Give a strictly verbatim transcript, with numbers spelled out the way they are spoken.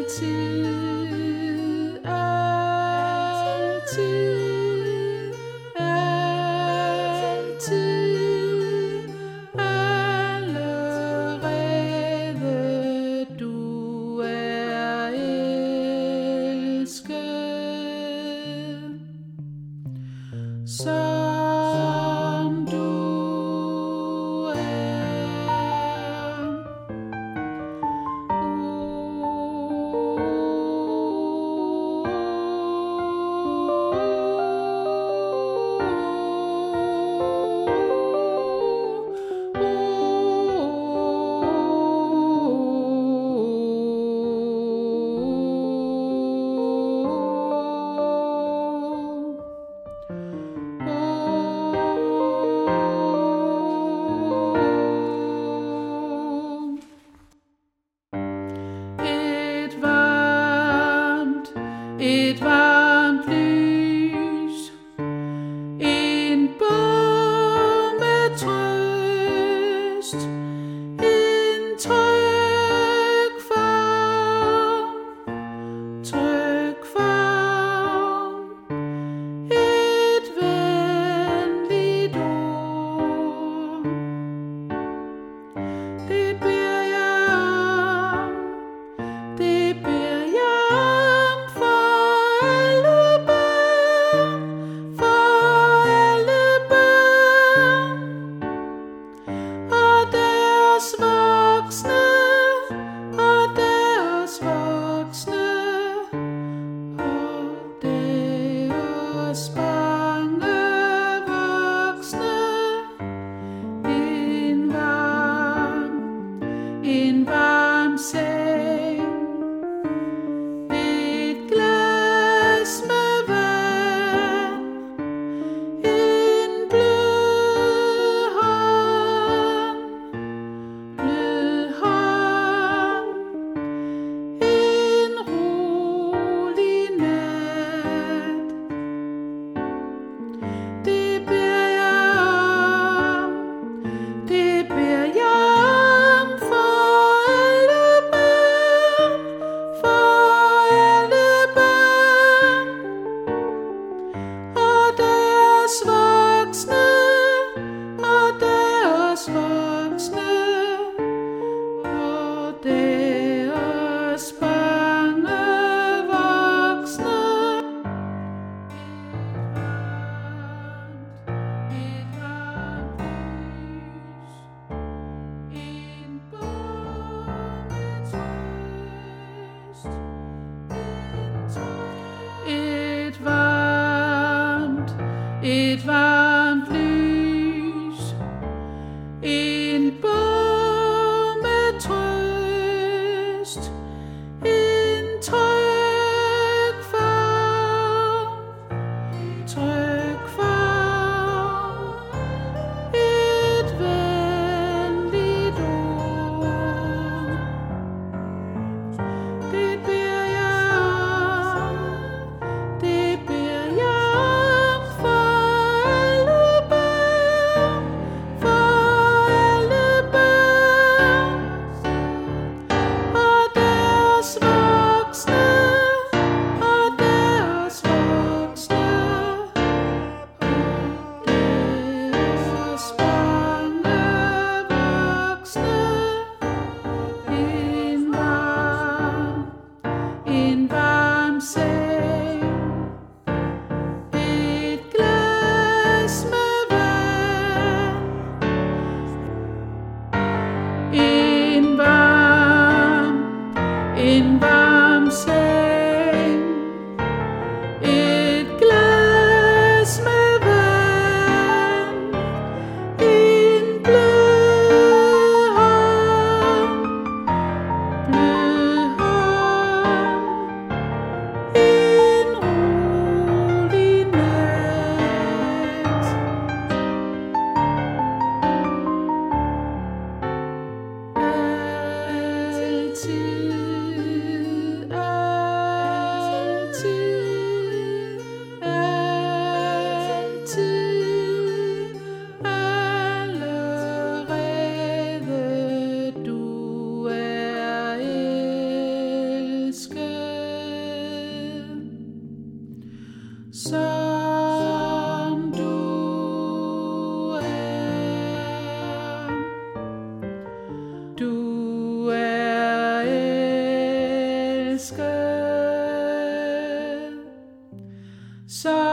altid, altid, altid, allerede du er elsket, som du er. Et varmt lys, en bog med trøst, en tryg favn, tryg favn, et venligt ord. Det beder jeg om, det beder jeg om. Voksne og deres voksne og deres bange voksne. En varm, en varm seng, et glas med vand, en blød hånd, blød hånd, en rolig nat. Det beder jeg om, det beder jeg om for alle børn, for alle børn og deres voksne, og deres voksne og deres bange voksne. Et varmt, et varmt lys, en bog med trøst, et varmt, et varmt lys, en bog med trøst, en tryg favn, tryg favn, et venligt ord. Det beder jeg om, det beder jeg om for alle børn, for alle børn og deres voksne, og deres voksne og deres bange voksne. En varm, en varm seng, et glas med vand, en varm, en varm seng, et glas med vand, en blød hånd, blød hånd, en rolig nat. Altid, altid, altid, allerede du er elsket. så